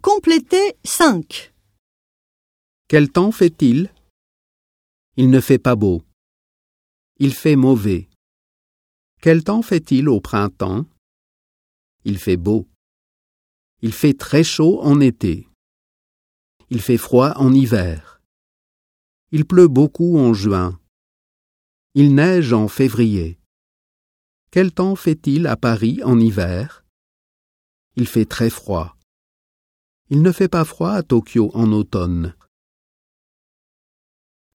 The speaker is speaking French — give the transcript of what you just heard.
Pour compléter, 5. Quel temps fait-il? Il ne fait pas beau. Il fait mauvais. Quel temps fait-il au printemps? Il fait beau. Il fait très chaud en été. Il fait froid en hiver. Il pleut beaucoup en juin. Il neige en février. Quel temps fait-il à Paris en hiver? Il fait très froid. Il ne fait pas froid à Tokyo en automne.